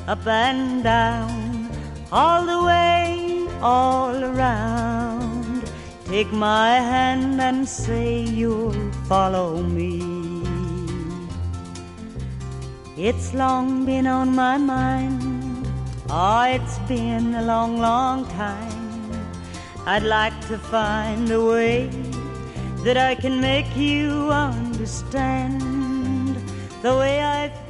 up and down, all the way, all around. Take my hand and say you'll follow me. It's long been on my mind, oh, it's been a long, long time. I'd like to find a way that I can make you understand the way I